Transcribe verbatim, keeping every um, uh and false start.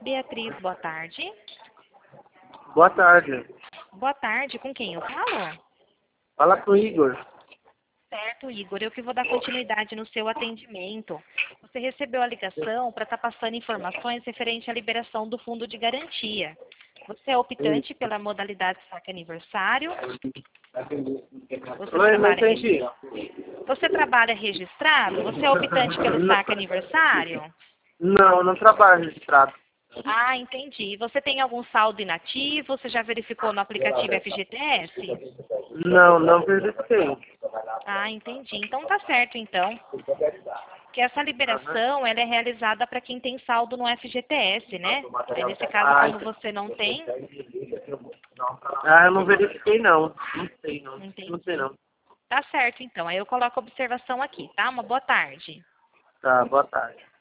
Beatriz, boa tarde. Boa tarde. Boa tarde, com quem eu falo? Fala com o Igor. Certo, Igor, eu que vou dar continuidade no seu atendimento. Você recebeu a ligação para estar passando informações referente à liberação do fundo de garantia. Você é optante pela modalidade saque aniversário? Você Oi, não trabalha, entendi. você trabalha registrado? Você é optante pelo saque aniversário? Não, não trabalho registrado. Ah, entendi. Você tem algum saldo inativo? Você já verificou no aplicativo F G T S? Não, não verifiquei. Ah, entendi. Então tá certo, então. Que essa liberação, ela é realizada para quem tem saldo no F G T S, né? Aí, nesse caso, Ah, como você não tem, ah, eu não verifiquei não. Não sei não. entendi. Não sei não. Tá certo, então. Aí eu coloco a observação aqui, tá? Uma boa tarde. Tá, boa tarde.